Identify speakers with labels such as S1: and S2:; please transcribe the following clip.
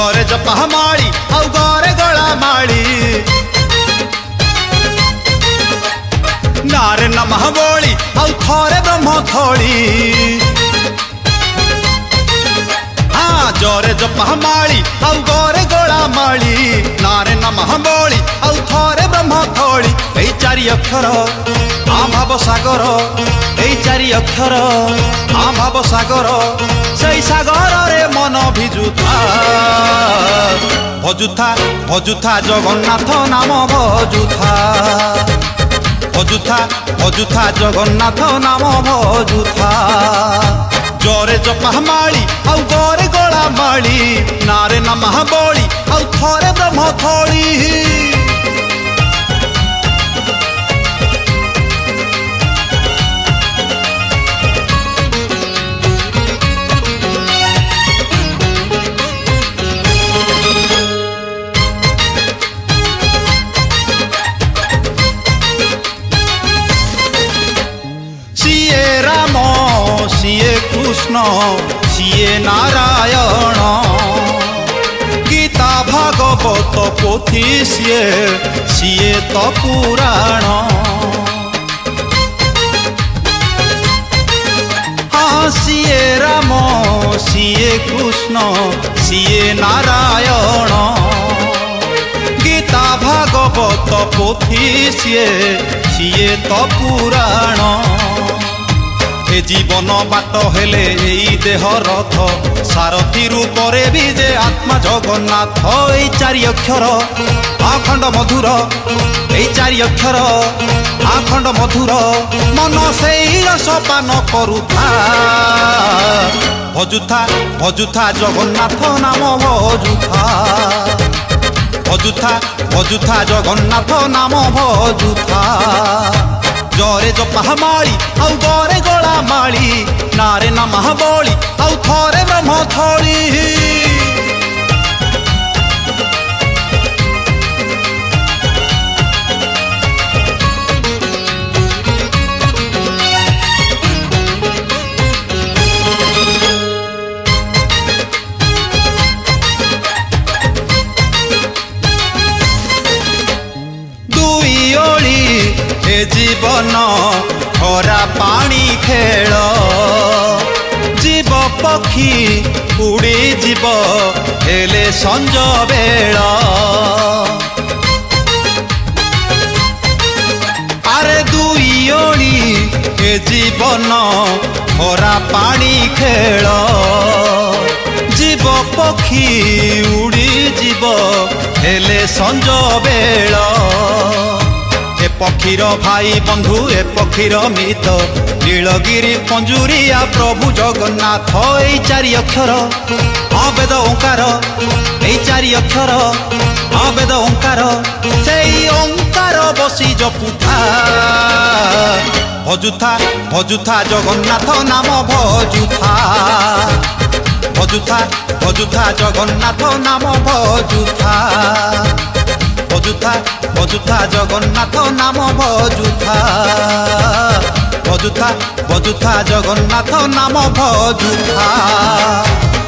S1: जरे जपा माली आउ गरे गला माली नारे नमः बोली आउ थरे ब्रह्म थोड़ी हाँ जरे जपा माली आउ गरे गला माली नारे नमः बोली आउ थरे ब्रह्म थोड़ी ए चारि अक्षर आ भाव सागर ए चारि अक्षर आ भाव सागर से सागर रे मन भिजुथा भजुथा भजुथा जगन्नाथ नाम भजुथा भजुथा भजुथा जगन्नाथ नाम भजुथा जरे जपा माली आउ गरे गला माली नारे नमः बोली आउ थरे ब्रह्म थोड़ी सिए कृष्ण सिए नारायण गीता भागवत पोथी सिए सिए तो पुराण हाँ सिए राम सिए कृष्ण सिए नारायण गीता भागवत पोथी सिए सिए तो पुराण ए जीवन बाट हेले एई देह रथ सारथी रूपरे भी जे आत्मा जगन्नाथ ए चारि अक्षर आखंड मधुर ए चारि अक्षर आखंड मधुर मन सेई रस पान करुथा भजुथा भजुथा जगन्नाथ नाम भजुथा भजुथा भजुथा जगन्नाथ नाम भजुथा जरे जपा माली आउ गरे गला माली नारे नमः बोली आउ थरे ब्रह्म थोड़ी दुई ओली ए जीवन हरा पानी खेल जीव पक्षी उड़ी जीव हेले संज बेल अरे दुई ओली ए जीवन हरा पानी खेल जीव पक्षी उड़ी जीव हेले संज बेल ए पक्षीर भाई बंधु ए पक्षीर मित नीलगिरी पंजुरिया प्रभु जगन्नाथ ए चारि अक्षर अवेद ओंकार ए चारि अक्षर अवेद ओंकार से ओंकार बसी जपुथा भजुथा भजुथा जगन्नाथ नाम भजुथा भजुथा भजुथा जगन्नाथ नाम भजुथा भजुथा भजुथा जगन्नाथ नाम भजुथा भजुथा भजुथा जगन्नाथ नाम भजुथा।